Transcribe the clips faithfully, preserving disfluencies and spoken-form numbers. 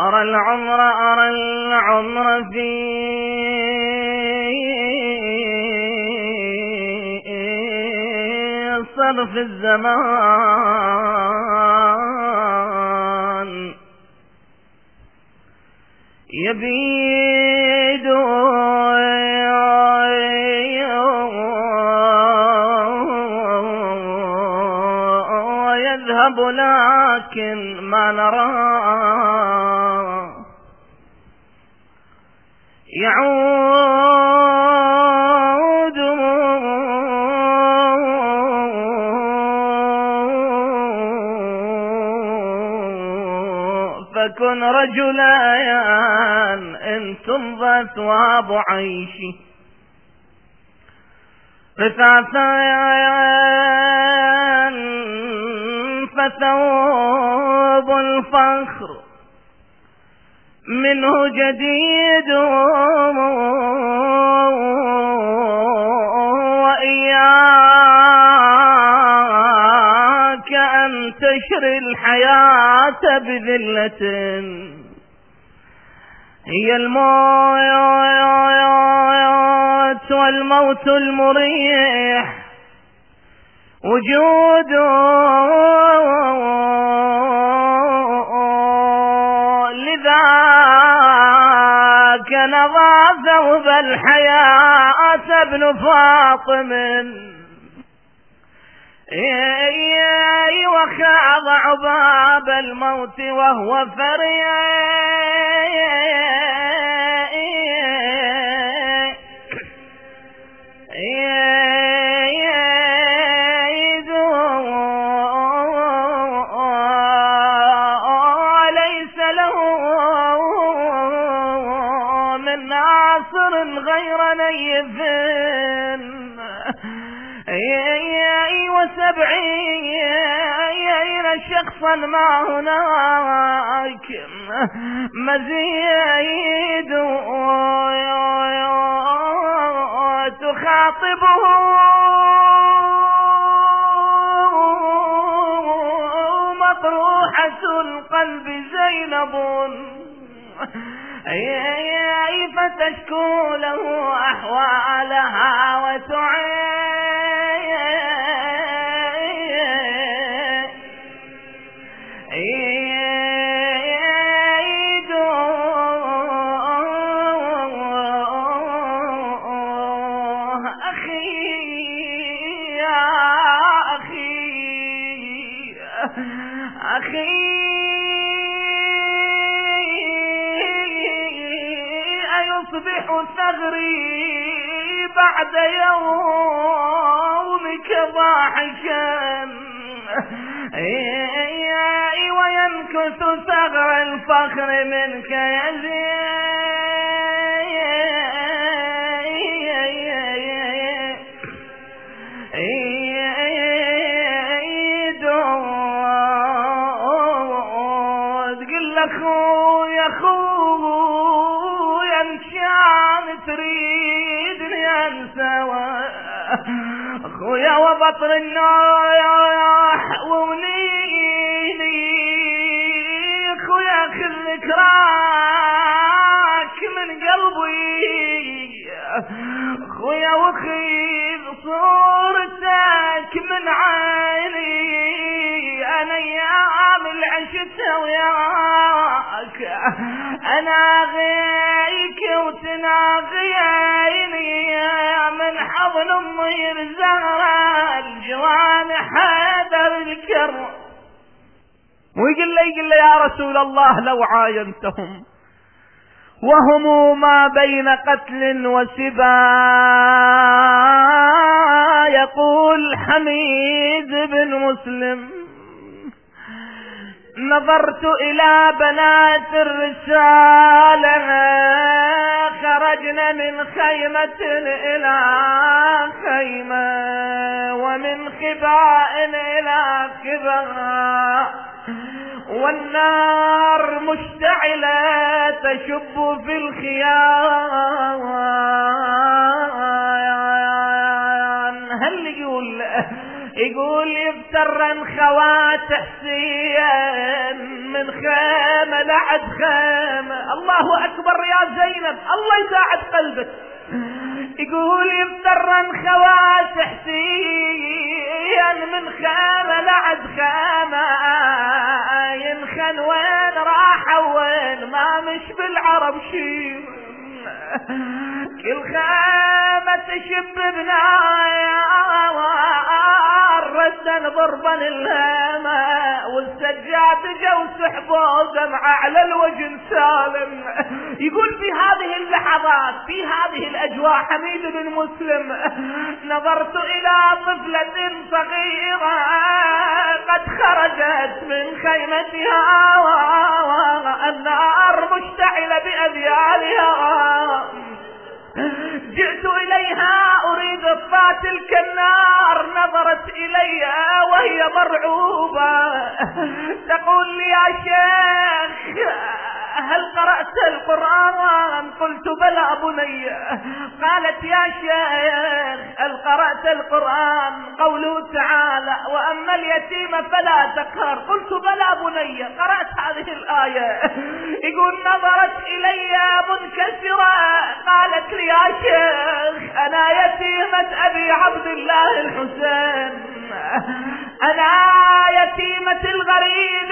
أرى العمر أرى العمر في صرف الزمان يبيد ويذهب لكن ما نرى يعود فكن رجلا إن تمضى ثواب عيشي رثاثا فثوب الفخر منه جديد وإياك أن تشري الحياة بذلة هي الموت والموت المريح وجود لذاك نضى ثوب الحياة ابن فاطم وخاض عباب الموت وهو فريد وليس له من ناصر غير نيف وسبعين شخصا ما هناك مزيد تخاطبه مطروحة القلب زينب فتشكو له أحوالها وتعيد أخي يا أخي أخي أيصبح ثغري بعد يومك ضاحكا وينكث ثغر الفخر منك يزيد تقول أخويا أخويا إن كان تريدني أنسى أخويا وبطر النوح وونيني أخويا خذ ذكراك من قلبي أخويا وخذ صورتك من عيني أنا أيام العشت وياك أنا غيك وتناغيني من حضن أمي الزهرة الجوان حيدر الكر ويقول لي يقول لي يا رسول الله لو عاينتهم وهم ما بين قتل وسبا يقول حميد بن مسلم نظرت إلى بنات الرسالة خرجنا من خيمة إلى خيمة ومن خباء إلى خباء والنار مشتعلة تشب في الخيام. هل يقول يقول يفترن خوات حسين من من خيمة لعد خيمة. الله أكبر يا زينب، الله يساعد قلبك. يقول يفترن خوات حسين من خيمة لعد خيمة، ينخن وين راح وين ما مش بالعرب شي، كل خيمة تشب بنار ردا ضربا الهامة، والسجاد جو سحبوا دمعة على الوجه سالم. يقول في هذه اللحظات في هذه الأجواء حميد بن مسلم نظرت إلى طفلة صغيرة قد خرجت من خيمتها النار مشتعلة بأذيالها، جئت إليها أريد إطفاء تلك النار، نظرت إلي وهي مرعوبة تقول لي يا شيخ هل قرأت القرآن؟ قلت بلى بني. قالت يا شيخ هل قرأت القرآن؟ قوله تعالى وأما اليتيم فلا تقهر. قلت بلى بني، قرأت هذه الآية. يقول نظرت إلي منكسرة قالت لي يا شيخ أنا يتيمة أبي عبد الله الحسين، أنا يتيمة الغريب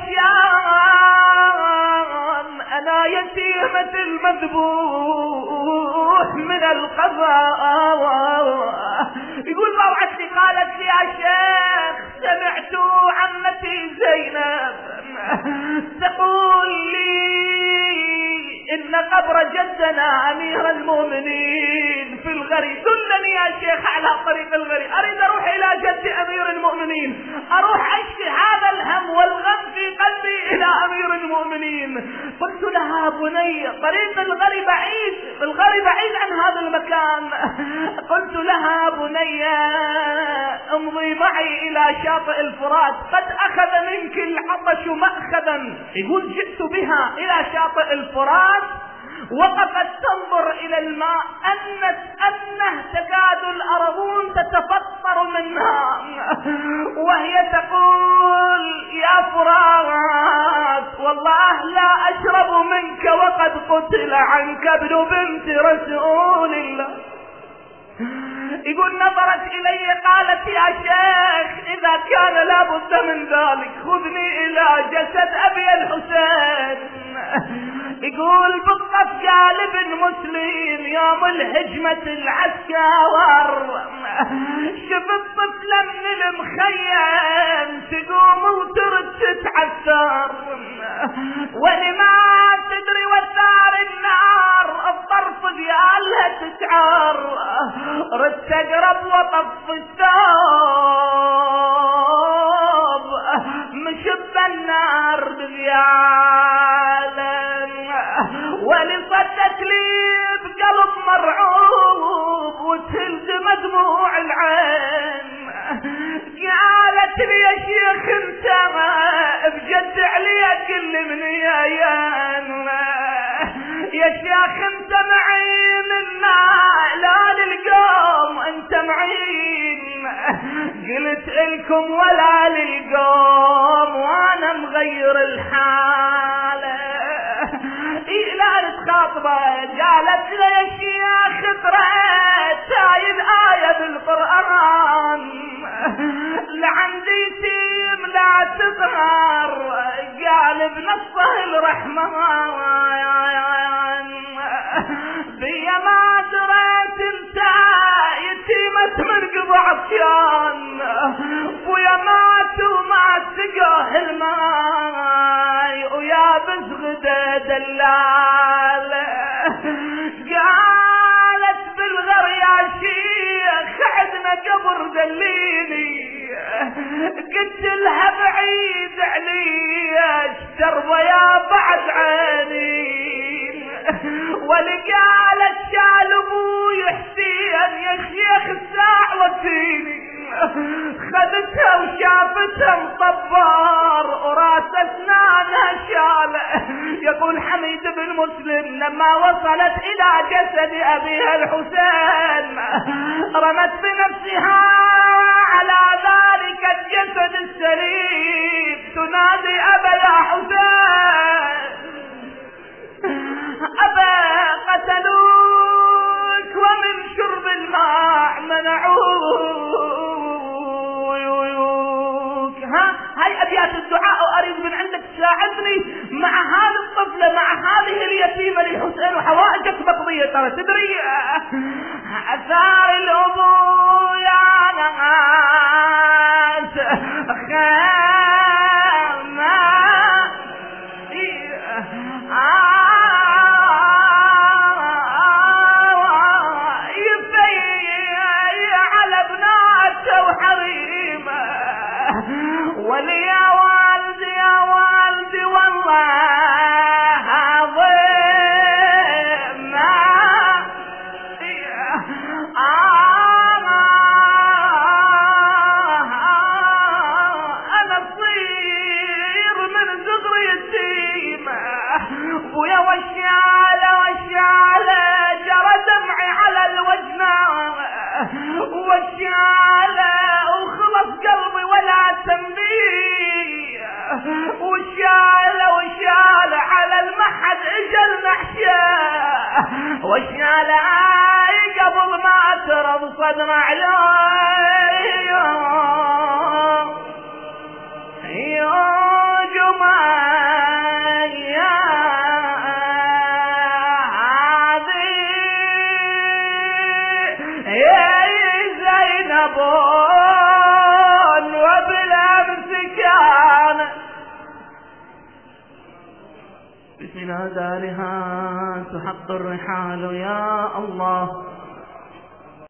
العصيان، أنا يتيمة المذبوح من القضاء. يقول موعد لي قالت لي يا شيخ سمعت عمتي زينب تقول لي إن قبر جدنا أمير المؤمنين في الغري، دلني يا شيخ على طريق الغري، أريد أروح إلى جد أمير المؤمنين، أروح أشكي هذا الهم والغم في قلبي إلى أمير المؤمنين. قلت لها بني طريق الغري بعيد، الغري بعيد عن هذا المكان. قلت لها بني امضي معي إلى شاطئ الفرات قد أخذ منك العطش مأخذا. يقول جئت بها إلى شاطئ الفرات وقفت تنظر إلى الماء أنت أنه تكاد الأرضون تتفطر منها، وهي تقول يا فرات والله لا أشرب منك وقد قتل عنك ابن بنت رسول الله. يقول نظرت إلي قالت يا شيخ إذا كان لابد من ذلك خذني إلى جسد أبي الحسين. يقول بالطف قال ابن مسلم يوم الهجمة العسكر شفت طفلة من المخيم تقوم وترد تتعثر، ولما تدري وثار النار الطرف ديالها تتعر، رد تقرب وطف الثوب مشب النار بذياله، ولصدت لي بقلب مرعوب وتهلد مدموع العين. قالت لي يا شيخ انت بجد عليك كل من يايانا، يا شيخ انت معين النعلان القوم انت معين، قلت لكم ولا للقوم وانا مغير الحالة. إيه لا تخاطبه قالت لي يا شيخ قرأت هاي الآية بالقرآن لعندي يتيم لا تظهر، قال بنصه الرحمن بيا ما دريت انت يتيمة من قضع عطيان، بويا مات وما تقاه الماي ويا بزغده دلال. قالت بالغر يا شيخ عدنا قبر دليني، قلت لها بعيد عليش دربه يا بعد عيني، ولقالت شال ابوي حسين يا شيخ الساع وديني، خذتها وشافتها مطبار وراس اسنانها شاله. يقول حميد بن مسلم لما وصلت الى جسد ابيها الحسين رمت بنفسها على ذلك الجسد السليم تنادي أولادي أبا يا حسين أبا قتلوك ومن شرب الماء منعوك. ها هاي أبيات الدعاء وأريد من عندك تساعدني مع هذه الطفلة مع هذه اليتيمة للحسين وحوائجك مقضية ترى تدري. أثار الأبو يا ناس خيمة وحريمة ولي يا والدي يا والدي والله عظيم أنا صير من صغري يتيمة ويا وشالة وشالة جرى دمعي على الوجنة وشالة وخلص قلبي ولا تنبيه وشالة وشالة على المحد اجل نحشاه وشالة قبل ما ترض صدر عليه يا جمال يا هذه يا زينب وبالامس كان بسم الله دارها تحط الرحال يا الله